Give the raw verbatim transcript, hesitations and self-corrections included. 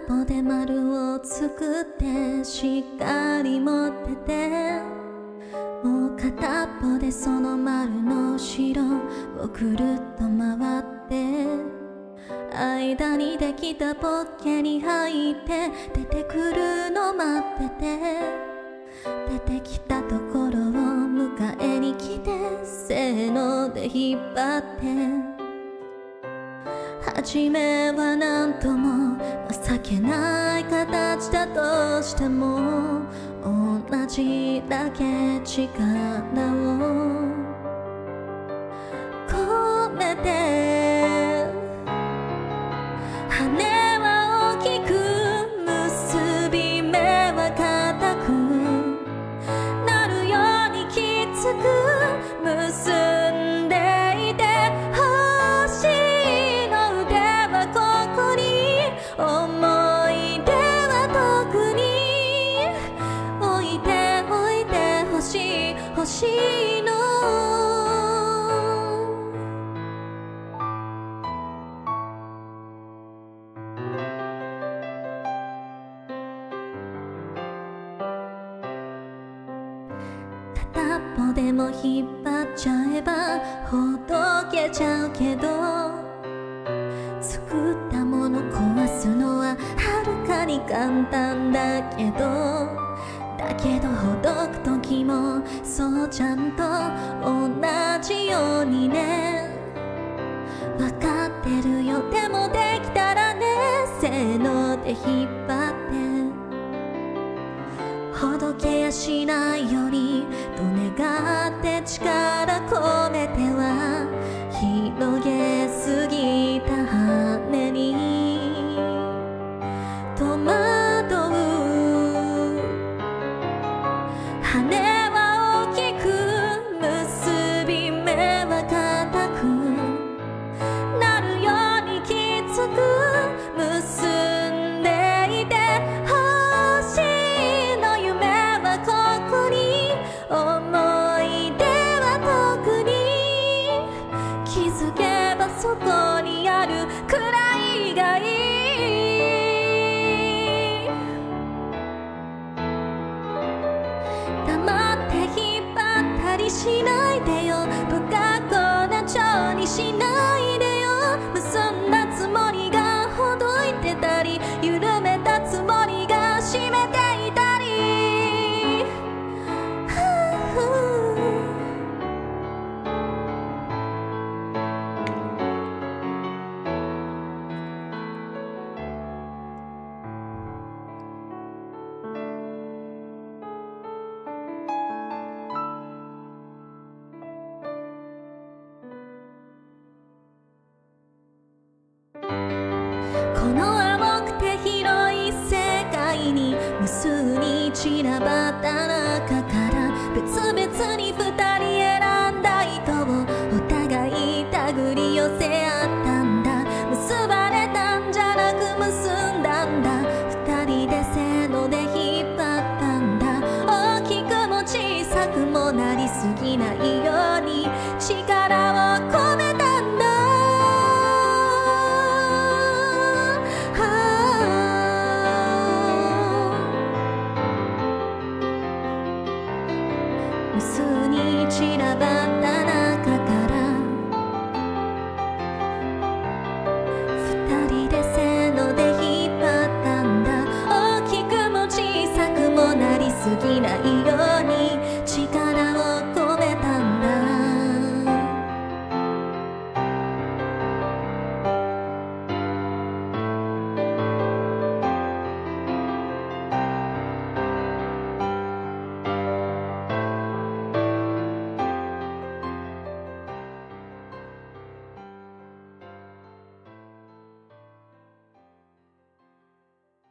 っぽで丸を作ってしっかり持ってて、もう片っぽでその丸の後ろをくるっと回って、間にできたポッケに入って出てくるの待ってて、出てきたところを迎えに来て、せーので引っ張って、初めはなんとも情けない形だとしても、同じだけ力を込めて、羽は大きく結び目は固くなるようにきつく結んでいて、星の腕はここに、思い出は特に置いておいてほしい欲しいの。片っぽでも引っ張っちゃえばほどけちゃうけど、作ったもの壊すのははるかに簡単だけど、だけどほどく時もそうちゃんと同じようにね。わかってるよ、でもできたらね、せーので引っ張って、ほどけやしないよりと願って力込めては、広げすぎた羽に戸惑う。羽は大きく結び目は固くなるようにきつく結んでいて、星の夢はここに、思い出は特に気づけばそこにあるくらいがいい。黙って引っ張ったりしないでよ、不格好な蝶にしないでよ。結んだつもりがほどいてたり、緩めたつもりが締めていたり、この青くて広い世界に無数に散らばった中から、別々に二人選んだ糸をお互い手繰り寄せ合ったんだ。結ばれたんじゃなく結んだんだ、二人でせーので引っ張ったんだ。大きくも小さくもなりすぎないように力を込めたんだ。無数に散らばった中から二人でせーので引っ張ったんだ。大きくも小さくもなりすぎないよ